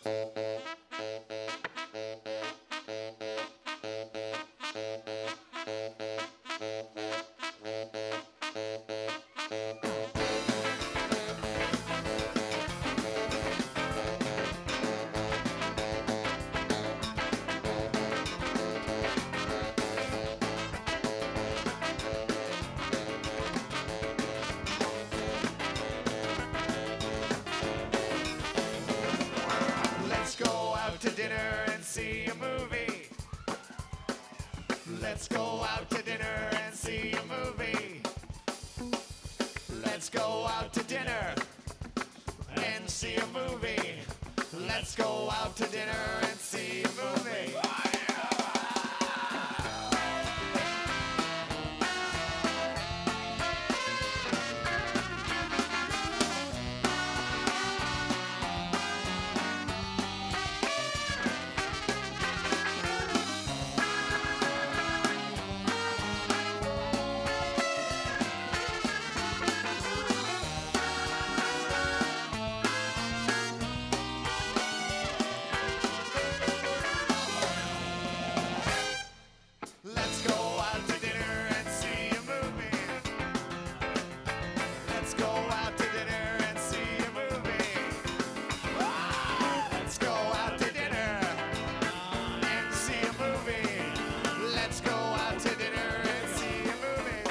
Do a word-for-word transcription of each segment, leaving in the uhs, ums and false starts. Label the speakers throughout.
Speaker 1: To dinner and see a movie. Let's go out to dinner and see a movie. Let's go out to dinner and see a movie. Let's go out to dinner and see a movie. Let's go out to dinner and see a movie. Let's go out to dinner and see a movie. Let's go out to dinner and see a movie. Let's go out to dinner and see a movie.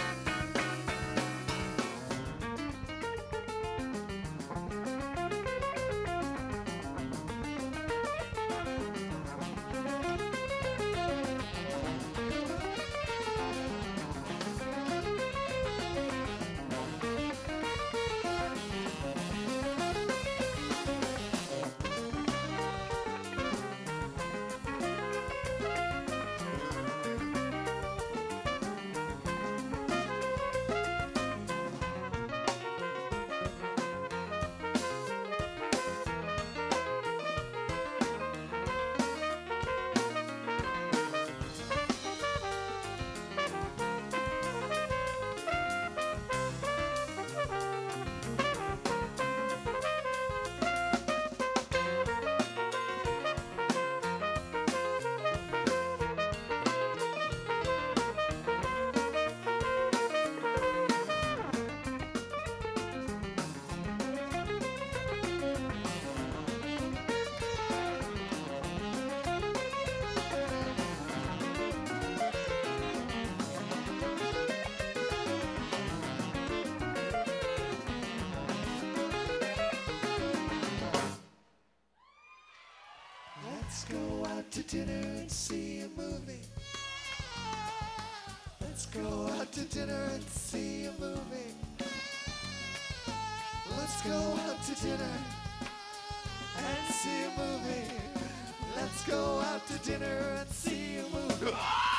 Speaker 1: Let's go out to dinner and see a movie. Let's go out to dinner and see a movie. Let's go out to dinner and see a movie. Let's go out to dinner and see a movie.